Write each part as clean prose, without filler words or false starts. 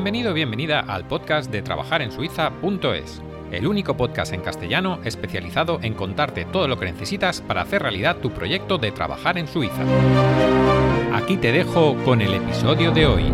Bienvenido o bienvenida al podcast de trabajarensuiza.es, el único podcast en castellano especializado en contarte todo lo que necesitas para hacer realidad tu proyecto de trabajar en Suiza. Aquí te dejo con el episodio de hoy.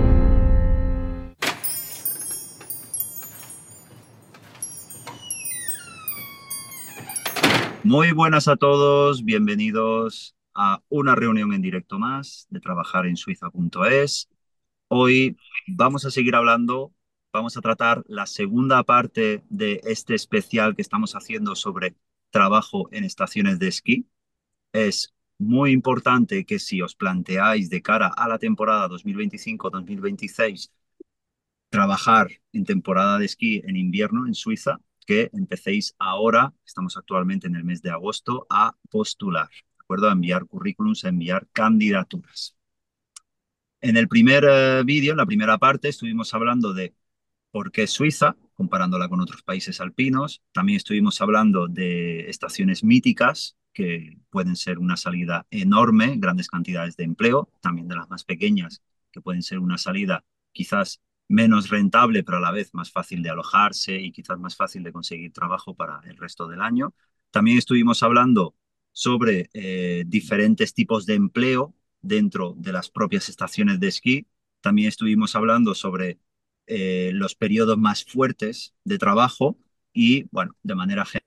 Muy buenas a todos, bienvenidos a una reunión en directo más de trabajarensuiza.es. Hoy vamos a seguir hablando, vamos a tratar la segunda parte de este especial que estamos haciendo sobre trabajo en estaciones de esquí. Es muy importante que si os planteáis de cara a la temporada 2025-2026 trabajar en temporada de esquí en invierno en Suiza, que empecéis ahora, estamos actualmente en el mes de agosto, a postular, ¿de acuerdo? A enviar currículums, a enviar candidaturas. En el primer vídeo, en la primera parte, estuvimos hablando de por qué Suiza, comparándola con otros países alpinos. También estuvimos hablando de estaciones míticas, que pueden ser una salida enorme, grandes cantidades de empleo, también de las más pequeñas, que pueden ser una salida quizás menos rentable, pero a la vez más fácil de alojarse y quizás más fácil de conseguir trabajo para el resto del año. También estuvimos hablando sobre diferentes tipos de empleo dentro de las propias estaciones de esquí. También estuvimos hablando sobre los periodos más fuertes de trabajo y, bueno, de manera general,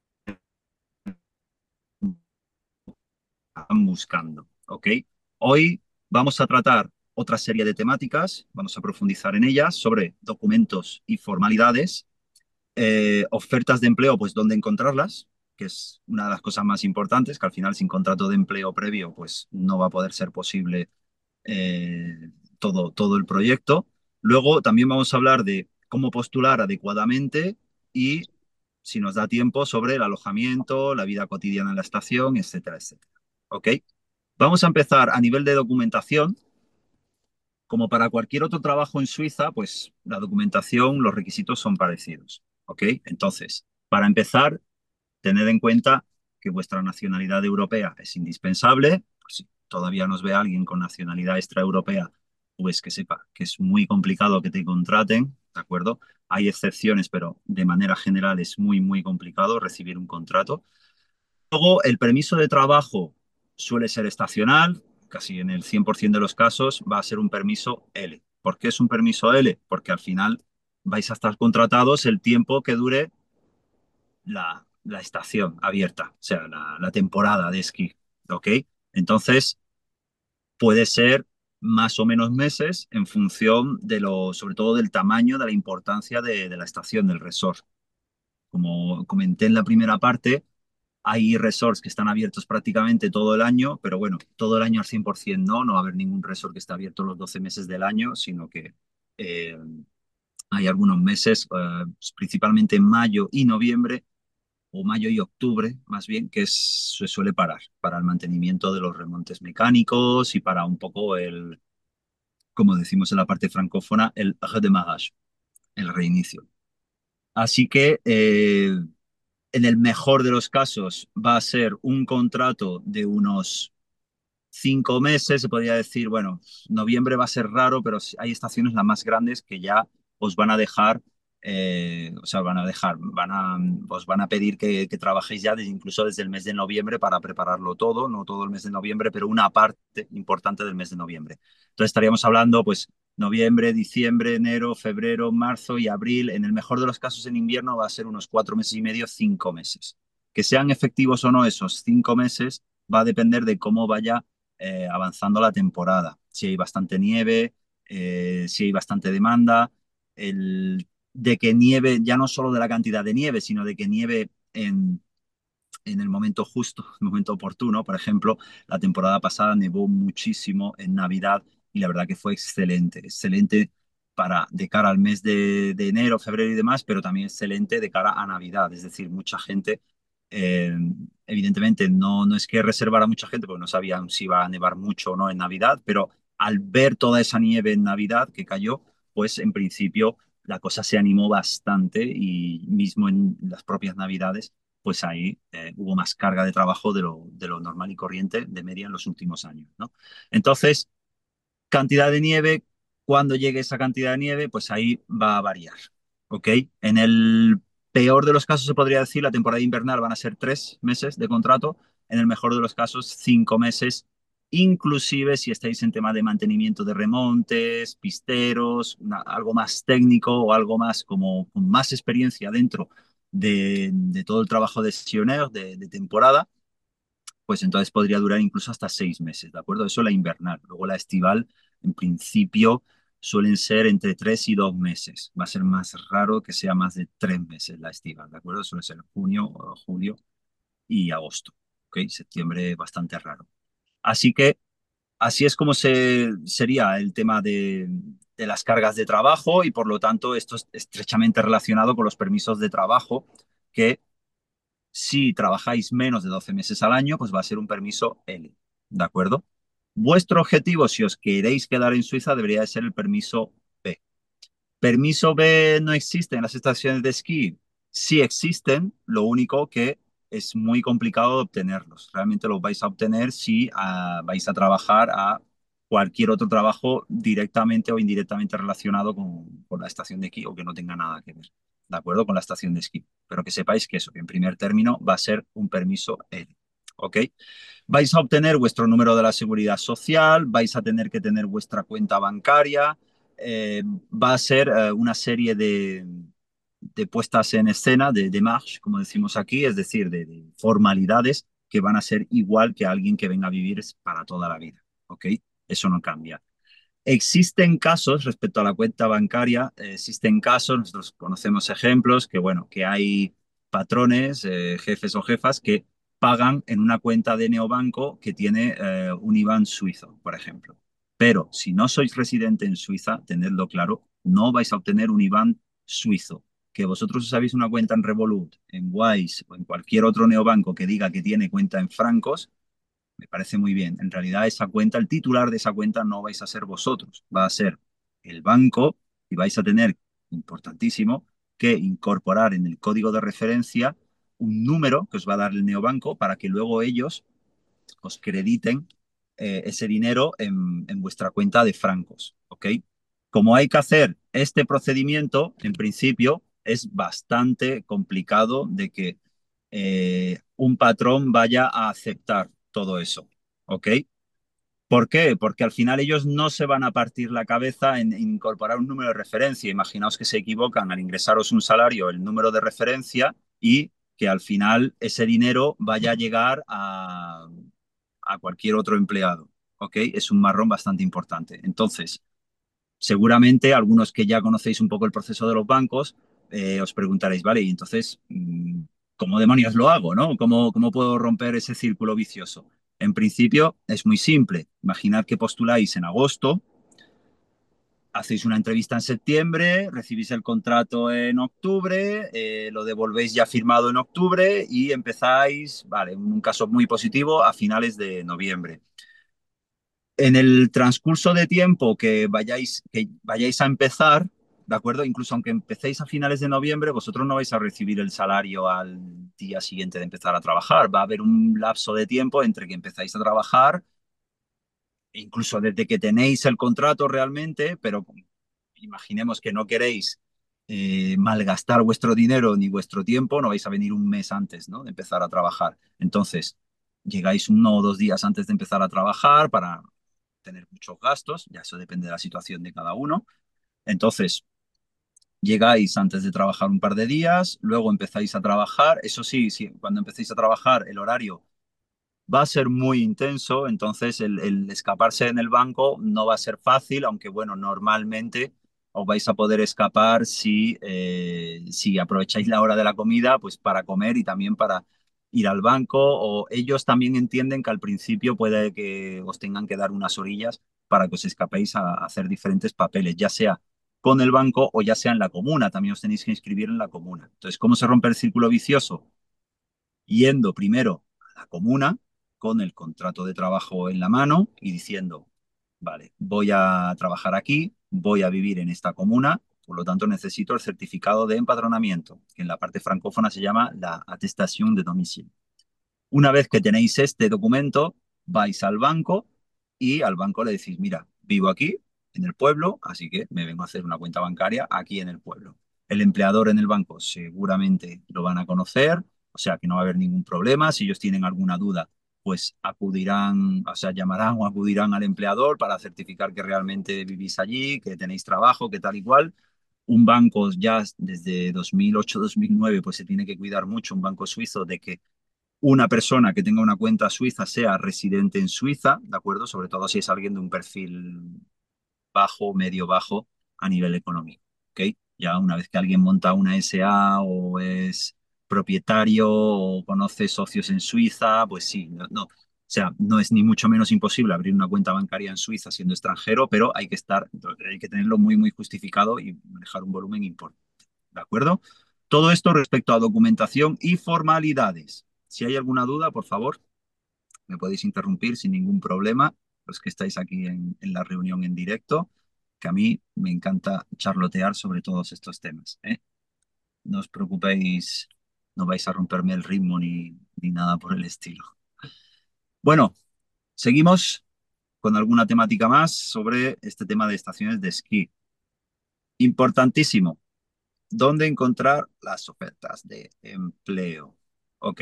están buscando, ¿ok? Hoy vamos a tratar otra serie de temáticas, vamos a profundizar en ellas sobre documentos y formalidades, ofertas de empleo, pues dónde encontrarlas, que es una de las cosas más importantes, que al final sin contrato de empleo previo, pues no va a poder ser posible todo el proyecto. Luego también vamos a hablar de cómo postular adecuadamente y, si nos da tiempo, sobre el alojamiento, la vida cotidiana en la estación, etcétera, etcétera. ¿Ok? Vamos a empezar a nivel de documentación. Como para cualquier otro trabajo en Suiza, pues la documentación, los requisitos son parecidos. ¿Ok? Entonces, para empezar, tened en cuenta que vuestra nacionalidad europea es indispensable. Pues si todavía nos ve alguien con nacionalidad extraeuropea, pues que sepa que es muy complicado que te contraten, ¿de acuerdo? Hay excepciones, pero de manera general es muy, muy complicado recibir un contrato. Luego, el permiso de trabajo suele ser estacional, casi en el 100% de los casos va a ser un permiso L. ¿Por qué es un permiso L? Porque al final vais a estar contratados el tiempo que dure la estación abierta, o sea, la temporada de esquí, ¿ok? Entonces, puede ser más o menos meses en función de sobre todo del tamaño, de la importancia de la estación, del resort. Como comenté en la primera parte, hay resorts que están abiertos prácticamente todo el año, pero bueno, todo el año al 100% no va a haber ningún resort que esté abierto los 12 meses del año, sino que eh, hay algunos meses, principalmente en mayo y noviembre, o mayo y octubre, más bien, que se suele parar para el mantenimiento de los remontes mecánicos y para un poco como decimos en la parte francófona, el redémarrage, el reinicio. Así que en el mejor de los casos va a ser un contrato de unos 5 meses, se podría decir, bueno, noviembre va a ser raro, pero hay estaciones las más grandes que ya os van a dejar, o sea, os van a pedir que trabajéis ya incluso desde el mes de noviembre para prepararlo todo, no todo el mes de noviembre, pero una parte importante del mes de noviembre. Entonces estaríamos hablando, pues, noviembre, diciembre, enero, febrero, marzo y abril. En el mejor de los casos en invierno va a ser unos 4 meses y medio, 5 meses. Que sean efectivos o no esos 5 meses va a depender de cómo vaya avanzando la temporada. Si hay bastante nieve, si hay bastante demanda, de que nieve, ya no solo de la cantidad de nieve, sino de que nieve en el momento justo, el momento oportuno. Por ejemplo, la temporada pasada nevó muchísimo en Navidad y la verdad que fue excelente, excelente de cara al mes de enero, febrero y demás, pero también excelente de cara a Navidad. Es decir, mucha gente, eh, evidentemente no es que reservara mucha gente porque no sabían si iba a nevar mucho o no en Navidad, pero al ver toda esa nieve en Navidad que cayó, pues en principio la cosa se animó bastante y mismo en las propias Navidades pues ahí hubo más carga de trabajo de lo normal y corriente de media en los últimos años, ¿no? Entonces, cantidad de nieve, Cuando llegue esa cantidad de nieve, pues ahí va a variar, ¿ok? En el peor de los casos, se podría decir, la temporada invernal van a ser 3 meses de contrato, en el mejor de los casos, 5 meses, inclusive si estáis en tema de mantenimiento de remontes, pisteros, algo más técnico o algo más como con más experiencia dentro de todo el trabajo de silloneur, de temporada, pues entonces podría durar incluso hasta 6 meses, ¿de acuerdo? Eso la invernal. Luego la estival, en principio, suelen ser entre 3 y 2 meses. Va a ser más raro que sea más de 3 meses la estival, ¿de acuerdo? Suele ser junio, julio y agosto, ¿ok? Septiembre bastante raro. Así que así es como sería el tema de las cargas de trabajo y por lo tanto esto es estrechamente relacionado con los permisos de trabajo que si trabajáis menos de 12 meses al año, pues va a ser un permiso L, ¿de acuerdo? Vuestro objetivo, si os queréis quedar en Suiza, debería de ser el permiso B. Permiso B no existe en las estaciones de esquí. Sí existen, lo único que es muy complicado de obtenerlos. Realmente los vais a obtener si vais a trabajar a cualquier otro trabajo directamente o indirectamente relacionado con la estación de esquí o que no tenga nada que ver, ¿de acuerdo? Con la estación de esquí. Pero que sepáis que eso, que en primer término va a ser un permiso L, ¿ok? Vais a obtener vuestro número de la seguridad social, vais a tener que tener vuestra cuenta bancaria, va a ser una serie de puestas en escena, de marche, como decimos aquí, es decir, de formalidades que van a ser igual que alguien que venga a vivir para toda la vida, ¿ok? Eso no cambia. Existen casos respecto a la cuenta bancaria, existen casos, nosotros conocemos ejemplos que, bueno, que hay patrones, jefes o jefas que pagan en una cuenta de neobanco que tiene un IBAN suizo, por ejemplo. Pero si no sois residente en Suiza, tenedlo claro, no vais a obtener un IBAN suizo. Que vosotros os habéis una cuenta en Revolut, en Wise o en cualquier otro neobanco que diga que tiene cuenta en francos, me parece muy bien. En realidad, esa cuenta, el titular de esa cuenta no vais a ser vosotros, va a ser el banco y vais a tener, importantísimo, que incorporar en el código de referencia un número que os va a dar el neobanco para que luego ellos os crediten ese dinero en vuestra cuenta de francos, ¿ok? Como hay que hacer este procedimiento, en principio es bastante complicado de que un patrón vaya a aceptar todo eso, ¿ok? ¿Por qué? Porque al final ellos no se van a partir la cabeza en incorporar un número de referencia. Imaginaos que se equivocan al ingresaros un salario, el número de referencia y que al final ese dinero vaya a llegar a cualquier otro empleado, ¿ok? Es un marrón bastante importante. Entonces, seguramente algunos que ya conocéis un poco el proceso de los bancos, os preguntaréis, vale, y entonces, ¿cómo demonios lo hago, no? ¿Cómo puedo romper ese círculo vicioso? En principio es muy simple. Imaginad que postuláis en agosto, hacéis una entrevista en septiembre, recibís el contrato en octubre, lo devolvéis ya firmado en octubre y empezáis, vale, en un caso muy positivo, a finales de noviembre. En el transcurso de tiempo que vayáis a empezar, ¿de acuerdo? Incluso aunque empecéis a finales de noviembre, vosotros no vais a recibir el salario al día siguiente de empezar a trabajar. Va a haber un lapso de tiempo entre que empezáis a trabajar, incluso desde que tenéis el contrato realmente, pero imaginemos que no queréis malgastar vuestro dinero ni vuestro tiempo, no vais a venir un mes antes, ¿no? De empezar a trabajar. Entonces, llegáis 1 o 2 días antes de empezar a trabajar para tener muchos gastos, ya eso depende de la situación de cada uno. Entonces, llegáis antes de trabajar un par de días, luego empezáis a trabajar. Eso sí, sí, cuando empecéis a trabajar, el horario va a ser muy intenso, entonces el escaparse en el banco no va a ser fácil, aunque bueno, normalmente os vais a poder escapar si aprovecháis la hora de la comida, pues para comer y también para ir al banco, o ellos también entienden que al principio puede que os tengan que dar unas orillas para que os escapéis a hacer diferentes papeles, ya sea con el banco o ya sea en la comuna, también os tenéis que inscribir en la comuna. Entonces, ¿cómo se rompe el círculo vicioso? Yendo primero a la comuna con el contrato de trabajo en la mano y diciendo, vale, voy a trabajar aquí, voy a vivir en esta comuna, por lo tanto necesito el certificado de empadronamiento, que en la parte francófona se llama la attestation de domicile. Una vez que tenéis este documento, vais al banco y al banco le decís, mira, vivo aquí, en el pueblo, así que me vengo a hacer una cuenta bancaria aquí en el pueblo. El empleador en el banco seguramente lo van a conocer, o sea que no va a haber ningún problema. Si ellos tienen alguna duda, pues acudirán, o sea, llamarán o acudirán al empleador para certificar que realmente vivís allí, que tenéis trabajo, que tal y cual. Un banco ya desde 2008-2009 pues se tiene que cuidar mucho, un banco suizo, de que una persona que tenga una cuenta suiza sea residente en Suiza, ¿de acuerdo? Sobre todo si es alguien de un perfil bajo, medio bajo a nivel económico, ¿ok? Ya una vez que alguien monta una SA o es propietario o conoce socios en Suiza, pues sí, o sea, no es ni mucho menos imposible abrir una cuenta bancaria en Suiza siendo extranjero, pero hay que tenerlo muy, muy justificado y manejar un volumen importante, ¿de acuerdo? Todo esto respecto a documentación y formalidades. Si hay alguna duda, por favor, me podéis interrumpir sin ningún problema, los que estáis aquí en la reunión en directo, que a mí me encanta charlotear sobre todos estos temas, ¿eh? No os preocupéis, no vais a romperme el ritmo ni nada por el estilo. Bueno, seguimos con alguna temática más sobre este tema de estaciones de esquí. Importantísimo, ¿dónde encontrar las ofertas de empleo? Ok.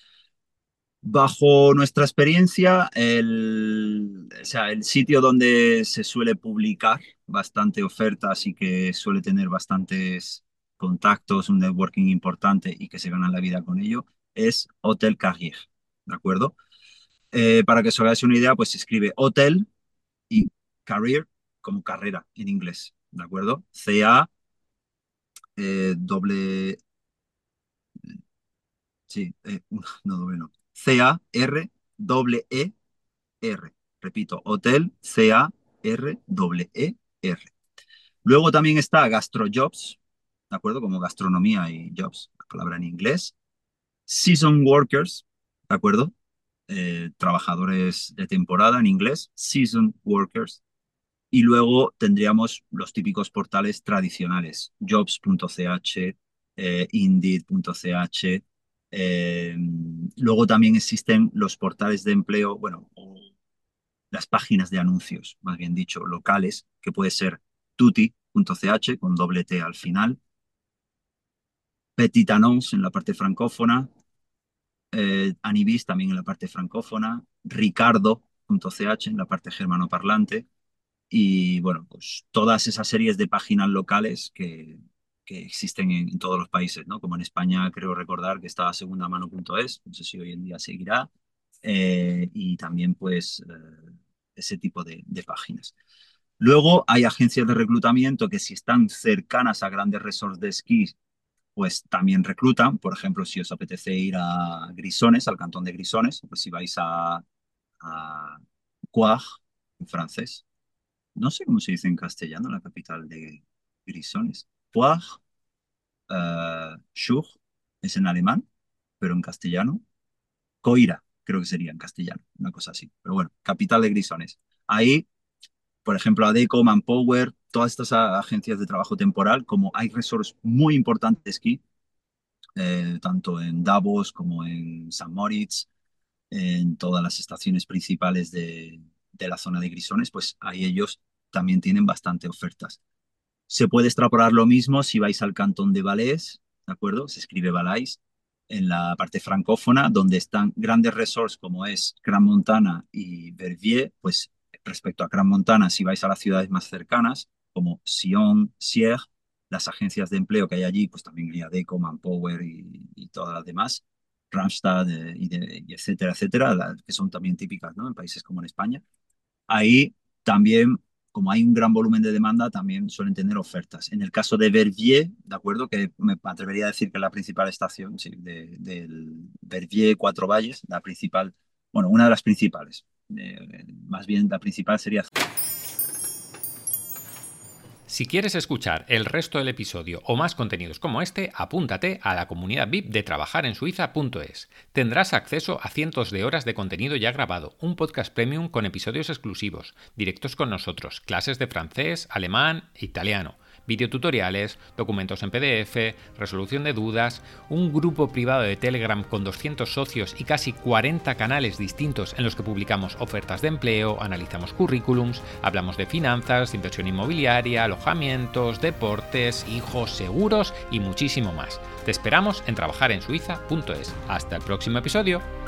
Bajo nuestra experiencia, o sea, el sitio donde se suele publicar bastante ofertas y que suele tener bastantes contactos, un networking importante y que se gana la vida con ello, es Hotel Carrier, ¿de acuerdo? Para que os hagáis una idea, pues se escribe hotel y career como carrera en inglés, ¿de acuerdo? C-A, doble, sí, no doble no, C-A-R-E-E-R. Repito, hotel, C-A-R-E-E-R. Luego también está GastroJobs, ¿de acuerdo? Como gastronomía y jobs, la palabra en inglés. Season Workers, ¿de acuerdo? Trabajadores de temporada en inglés, Season Workers. Y luego tendríamos los típicos portales tradicionales, jobs.ch, indeed.ch. Luego también existen los portales de empleo, bueno, o las páginas de anuncios, más bien dicho, locales, que puede ser tuti.ch con doble T al final, Petit Annonce en la parte francófona, Anibis también en la parte francófona, Ricardo.ch en la parte germanoparlante, y bueno, pues todas esas series de páginas locales que existen en todos los países, ¿no? Como en España creo recordar que está segundamano.es, no sé si hoy en día seguirá, y también pues ese tipo de páginas. Luego hay agencias de reclutamiento que si están cercanas a grandes resorts de esquí, pues también reclutan. Por ejemplo, si os apetece ir a Grisones, al cantón de Grisones, pues si vais a Coire, en francés, no sé cómo se dice en castellano, la capital de Grisones. Poix, Chur, es en alemán, pero en castellano. Coira, creo que sería en castellano, una cosa así. Pero bueno, capital de Grisones. Ahí, por ejemplo, Adecco, Manpower, todas estas agencias de trabajo temporal, como hay resorts muy importantes de esquí, tanto en Davos como en San Moritz, en todas las estaciones principales de la zona de Grisones, pues ahí ellos también tienen bastante ofertas. Se puede extrapolar lo mismo si vais al cantón de Valais, ¿de acuerdo? Se escribe Valais, en la parte francófona, donde están grandes resorts como es Gran Montana y Verviers, pues respecto a Gran Montana, si vais a las ciudades más cercanas, como Sion, Sierre, las agencias de empleo que hay allí, pues también Adecco, Manpower y todas las demás, Randstad y etcétera, etcétera, que son también típicas, ¿no? En países como en España. Ahí también, como hay un gran volumen de demanda, también suelen tener ofertas. En el caso de Verviers, ¿de acuerdo? Que me atrevería a decir que es la principal estación, sí, del Verviers Cuatro Valles, la principal, bueno, una de las principales. Más bien la principal sería. Si quieres escuchar el resto del episodio o más contenidos como este, apúntate a la comunidad VIP de trabajarensuiza.es. Tendrás acceso a cientos de horas de contenido ya grabado, un podcast premium con episodios exclusivos, directos con nosotros, clases de francés, alemán e italiano, videotutoriales, documentos en PDF, resolución de dudas, un grupo privado de Telegram con 200 socios y casi 40 canales distintos en los que publicamos ofertas de empleo, analizamos currículums, hablamos de finanzas, inversión inmobiliaria, alojamientos, deportes, hijos, seguros y muchísimo más. Te esperamos en trabajarensuiza.es. Hasta el próximo episodio.